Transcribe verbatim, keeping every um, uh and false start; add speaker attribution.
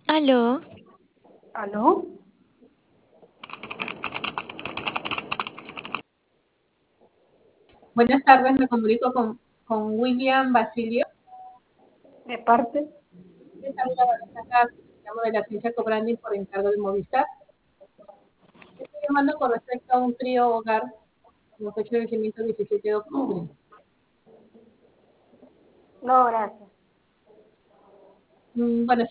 Speaker 1: Aló,
Speaker 2: ¿Aló?
Speaker 3: Buenas tardes, me comunico con, con William Basilio.
Speaker 2: ¿De parte?
Speaker 3: Les saluda Vanessa Castro, llamo de la agencia Cobranding por encargo de Movistar. Estoy llamando con respecto a un trío hogar con fecha de vencimiento diecisiete de octubre.
Speaker 2: No, gracias.
Speaker 3: Mm, Bueno,